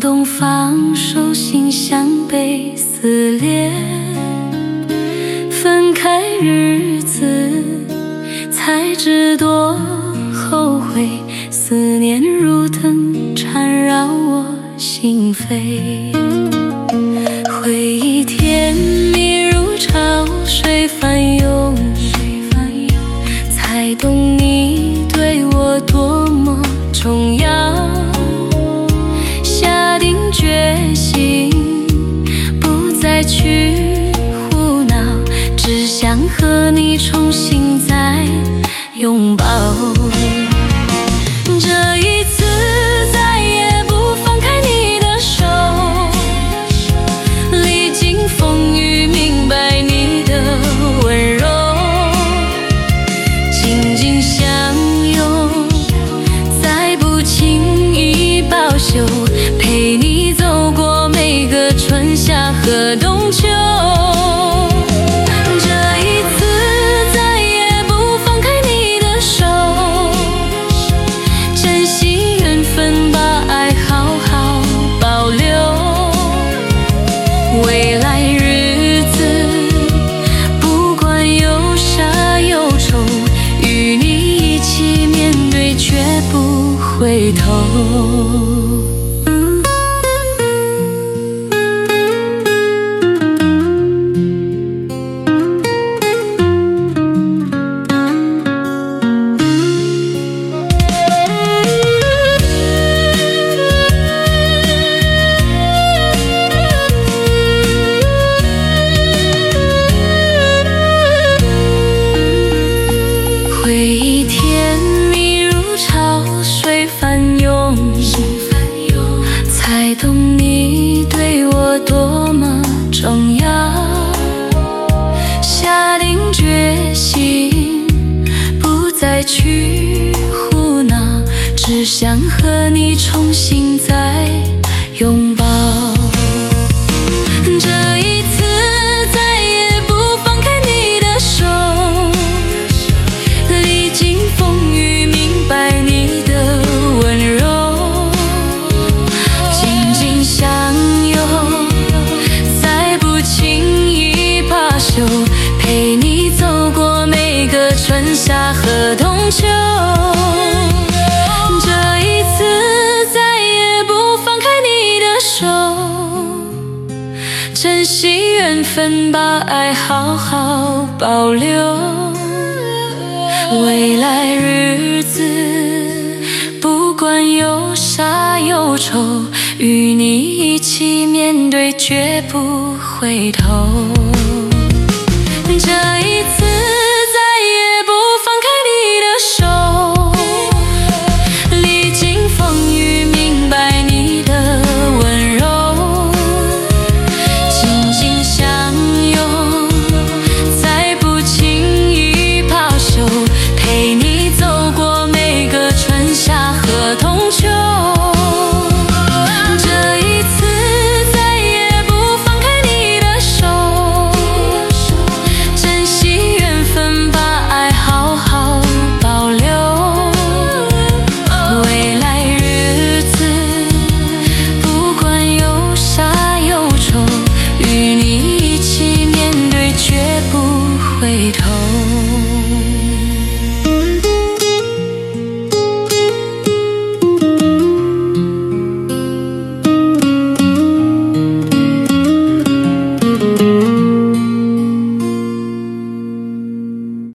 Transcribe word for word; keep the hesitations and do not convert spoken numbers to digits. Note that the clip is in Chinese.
动放手，心像被撕裂。分开日子，才知多后悔。思念如藤缠绕我心扉，回忆甜蜜如潮水翻涌，才懂你对我多么重要。下定决心，不再去胡闹，只想和你重新再拥抱。这一次再也不放开你的手，历经风雨明白你的温柔，紧紧相拥，再不轻易罢休，陪你走过每个春夏和冬秋。未来日子，不管有啥忧愁，与你一起面对，绝不回头。回忆甜蜜如潮水翻涌，才懂你对我多么重要。下定决心，不再去胡闹，只想和你重新再拥抱。这一次再也不放开你的手，风雨明白你的温柔，紧紧相拥，再不轻易罢休，陪你走过每个春夏和冬秋。这一次再也不放开你的手，珍惜缘分，把爱好好保留。未来日子，不管有啥忧愁，与你一起面对，绝不回头。